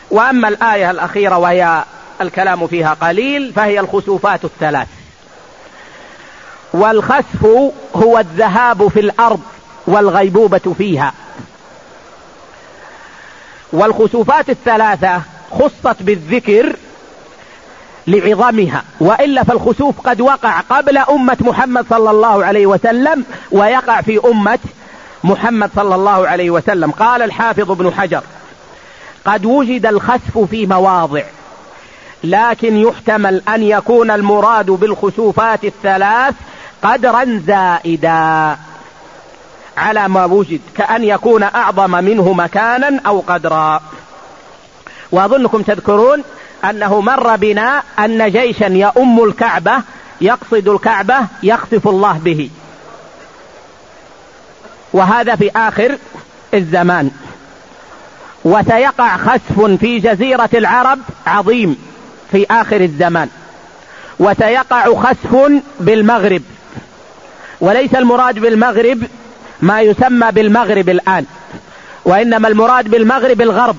وأما الآية الأخيرة وهي الكلام فيها قليل فهي الخسوفات الثلاث. والخسف هو الذهاب في الأرض والغيبوبة فيها. والخسوفات الثلاثة خصت بالذكر لعظمها، وإلا فالخسوف قد وقع قبل أمة محمد صلى الله عليه وسلم ويقع في أمة محمد صلى الله عليه وسلم. قال الحافظ ابن حجر: قد وجد الخسف في مواضع، لكن يحتمل أن يكون المراد بالخسوفات الثلاث قدرا زائدا على ما وجد، كأن يكون أعظم منه مكانا أو قدرا. وأظنكم تذكرون أنه مر بنا أن جيشا يؤم الكعبة يقصد الكعبة يخسف الله به، وهذا في آخر الزمان. وسيقع خسف في جزيرة العرب عظيم في آخر الزمان، وسيقع خسف بالمغرب، وليس المراد بالمغرب ما يسمى بالمغرب الآن، وإنما المراد بالمغرب الغرب،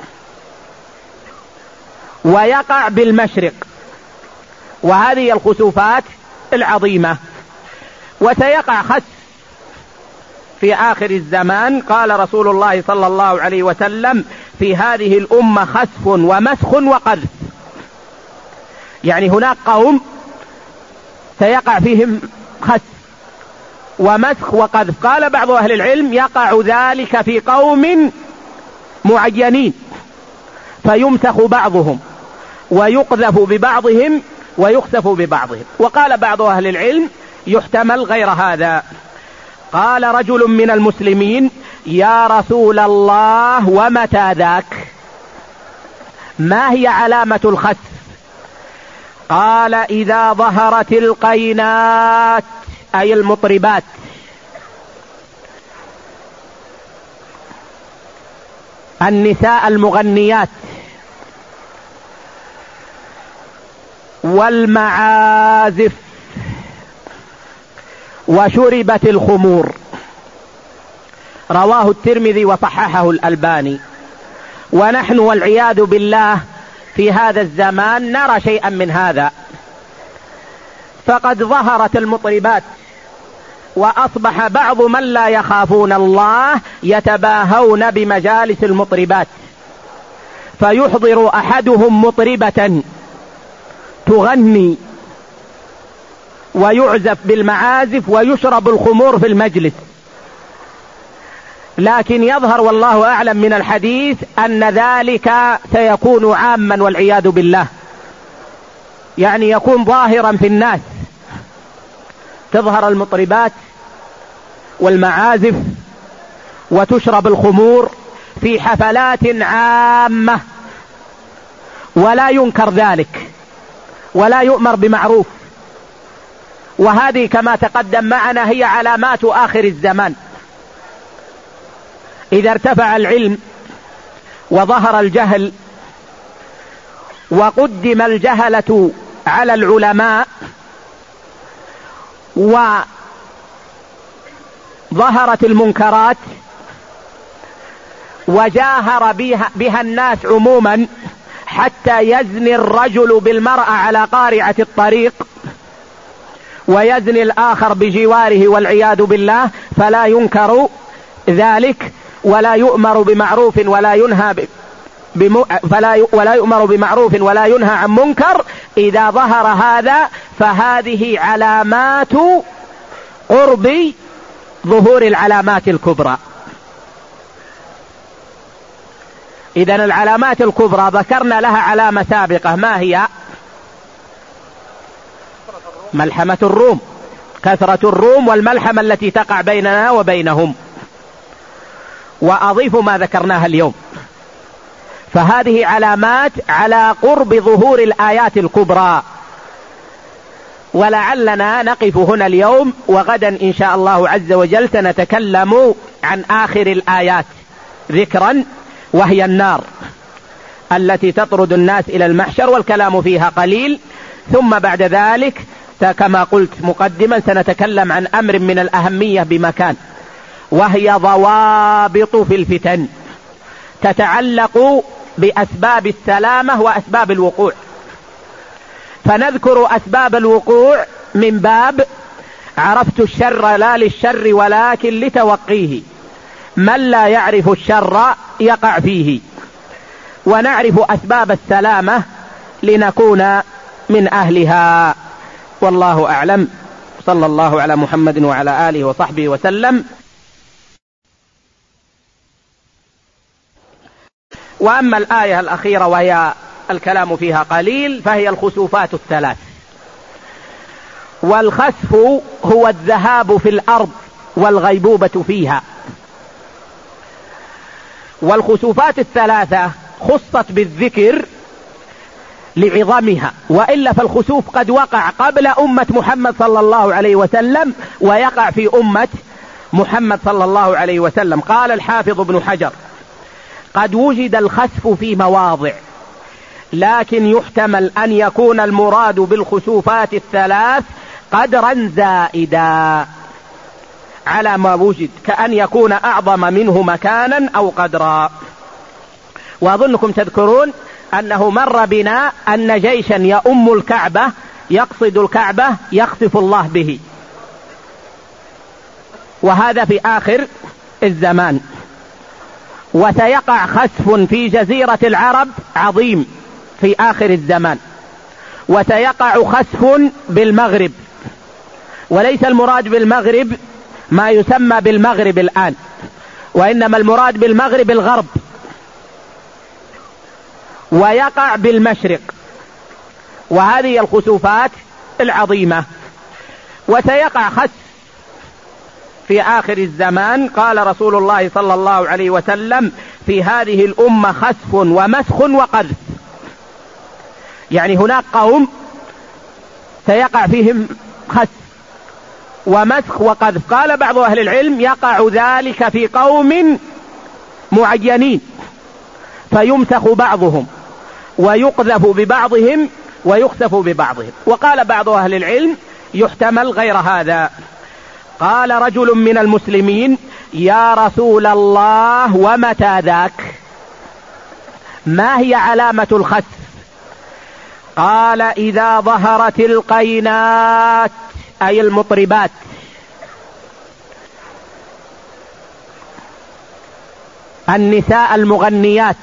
ويقع بالمشرق، وهذه الخسوفات العظيمة. وسيقع خسف في آخر الزمان. قال رسول الله صلى الله عليه وسلم: في هذه الأمة خسف ومسخ وقذف، يعني هناك قوم سيقع فيهم خسف ومسخ وقذف. قال بعض أهل العلم: يقع ذلك في قوم معينين فيمسخ بعضهم ويقذف ببعضهم ويخسف ببعضهم. وقال بعض أهل العلم: يحتمل غير هذا. قال رجل من المسلمين: يا رسول الله ومتى ذاك؟ ما هي علامة الخسف؟ قال: إذا ظهرت القينات، أي المطربات، النساء المغنيات، والمعازف، وشربت الخمور. رواه الترمذي وصححه الألباني. ونحن والعياذ بالله في هذا الزمان نرى شيئا من هذا، فقد ظهرت المطربات، وأصبح بعض من لا يخافون الله يتباهون بمجالس المطربات، فيحضر أحدهم مطربة تغني ويعزف بالمعازف ويشرب الخمور في المجلس. لكن يظهر والله أعلم من الحديث أن ذلك سيكون عاما والعياذ بالله، يعني يكون ظاهرا في الناس، تظهر المطربات والمعازف وتشرب الخمور في حفلات عامة، ولا ينكر ذلك ولا يؤمر بمعروف. وهذه كما تقدم معنا هي علامات آخر الزمان. إذا ارتفع العلم وظهر الجهل وقدم الجهلة على العلماء وظهرت المنكرات وجاهر بها الناس عموما، حتى يزني الرجل بالمرأة على قارعة الطريق ويزني الآخر بجواره والعياذ بالله، فلا ينكر ذلك ولا يؤمر بمعروف ولا ينهى ولا يؤمر بمعروف ولا ينهى عن منكر. إذا ظهر هذا فهذه علامات قرب ظهور العلامات الكبرى. إذن العلامات الكبرى ذكرنا لها علامة سابقة، ما هي؟ ملحمة الروم، كثرة الروم والملحمة التي تقع بيننا وبينهم. وأضيف ما ذكرناها اليوم، فهذه علامات على قرب ظهور الآيات الكبرى. ولعلنا نقف هنا اليوم، وغدا إن شاء الله عز وجل سنتكلم عن آخر الآيات ذكرا، وهي النار التي تطرد الناس إلى المحشر، والكلام فيها قليل. ثم بعد ذلك كما قلت مقدما سنتكلم عن أمر من الأهمية بمكان، وهي ضوابط في الفتن تتعلق بأسباب السلامة وأسباب الوقوع. فنذكر أسباب الوقوع من باب عرفت الشر لا للشر ولكن لتوقيه، من لا يعرف الشر يقع فيه، ونعرف أسباب السلامة لنكون من أهلها. والله أعلم. صلى الله على محمد وعلى آله وصحبه وسلم. وأما الآية الأخيرة وهي الكلام فيها قليل فهي الخسوفات الثلاث. والخسف هو الذهاب في الأرض والغيبوبة فيها. والخسوفات الثلاثة خصت بالذكر لعظمها، وإلا فالخسوف قد وقع قبل أمة محمد صلى الله عليه وسلم ويقع في أمة محمد صلى الله عليه وسلم. قال الحافظ ابن حجر: قد وجد الخسف في مواضع، لكن يحتمل أن يكون المراد بالخسوفات الثلاث قدرا زائدا على ما وجد، كأن يكون أعظم منه مكانا أو قدرا. وأظنكم تذكرون أنه مر بنا أن جيشا يؤم الكعبة يقصد الكعبة يخسف الله به، وهذا في آخر الزمان. وسيقع خسف في جزيرة العرب عظيم في آخر الزمان، وسيقع خسف بالمغرب، وليس المراد بالمغرب ما يسمى بالمغرب الآن، وإنما المراد بالمغرب الغرب، ويقع بالمشرق. وهذه الخسوفات العظيمة. وسيقع خسف في آخر الزمان. قال رسول الله صلى الله عليه وسلم: في هذه الأمة خسف ومسخ وقذف. يعني هناك قوم سيقع فيهم خسف ومسخ وقذف. قال بعض أهل العلم: يقع ذلك في قوم معينين فيمسخ بعضهم ويقذف ببعضهم ويخسف ببعضهم. وقال بعض أهل العلم: يحتمل غير هذا. قال رجل من المسلمين: يا رسول الله ومتى ذاك؟ ما هي علامة الخسف؟ قال: إذا ظهرت القينات، أي المطربات، النساء المغنيات،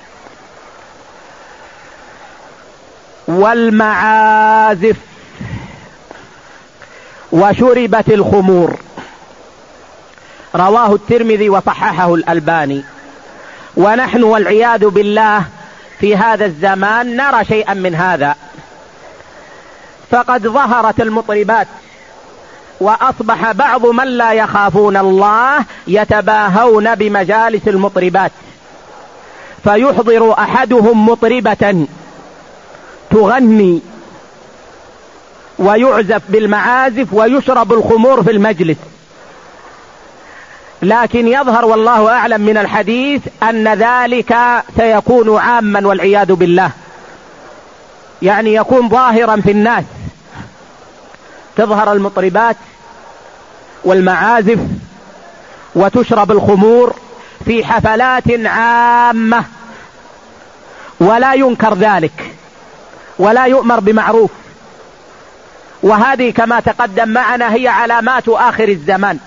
والمعازف، وشربت الخمور. رواه الترمذي وصححه الألباني. ونحن والعياذ بالله في هذا الزمان نرى شيئا من هذا، فقد ظهرت المطربات، وأصبح بعض من لا يخافون الله يتباهون بمجالس المطربات، فيحضر أحدهم مطربة تغني ويعزف بالمعازف ويشرب الخمور في المجلس. لكن يظهر والله أعلم من الحديث أن ذلك سيكون عاما والعياذ بالله، يعني يكون ظاهرا في الناس، تظهر المطربات والمعازف وتشرب الخمور في حفلات عامة، ولا ينكر ذلك ولا يؤمر بمعروف. وهذه كما تقدم معنا هي علامات آخر الزمان.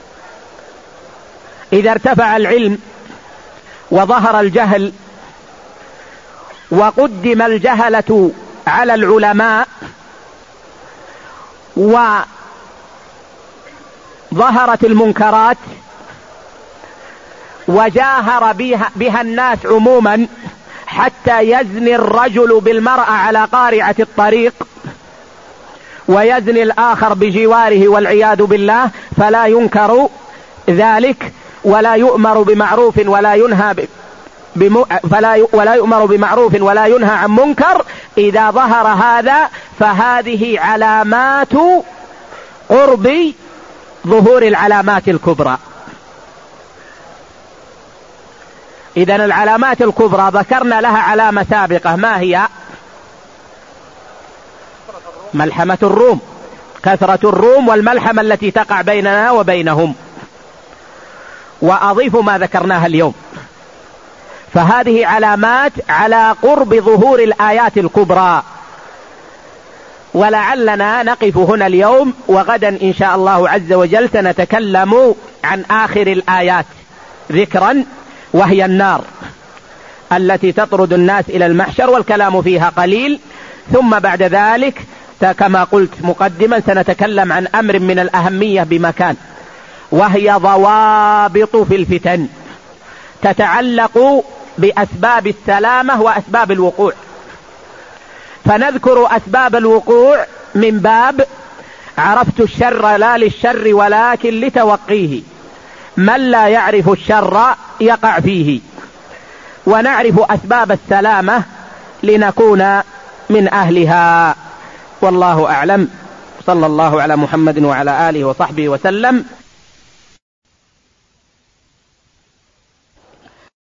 إذا ارتفع العلم وظهر الجهل وقدم الجهلة على العلماء وظهرت المنكرات وجاهر بها الناس عموما، حتى يزني الرجل بالمرأة على قارعة الطريق ويزني الآخر بجواره والعياذ بالله، فلا ينكر ذلك ولا يؤمر بمعروف ولا ينهى ولا يؤمر بمعروف ولا ينهى عن منكر. إذا ظهر هذا فهذه علامات قرب ظهور العلامات الكبرى. إذن العلامات الكبرى ذكرنا لها علامة سابقة، ما هي؟ ملحمة الروم، كثرة الروم والملحمة التي تقع بيننا وبينهم. وأضيف ما ذكرناها اليوم، فهذه علامات على قرب ظهور الآيات الكبرى. ولعلنا نقف هنا اليوم، وغدا إن شاء الله عز وجل سنتكلم عن آخر الآيات ذكرا، وهي النار التي تطرد الناس إلى المحشر، والكلام فيها قليل. ثم بعد ذلك كما قلت مقدما سنتكلم عن أمر من الأهمية بمكان، وهي ضوابط في الفتن تتعلق بأسباب السلامة وأسباب الوقوع. فنذكر أسباب الوقوع من باب عرفت الشر لا للشر ولكن لتوقيه، من لا يعرف الشر يقع فيه. ونعرف أسباب السلامة لنكون من أهلها. والله أعلم. صلى الله على محمد وعلى آله وصحبه وسلم.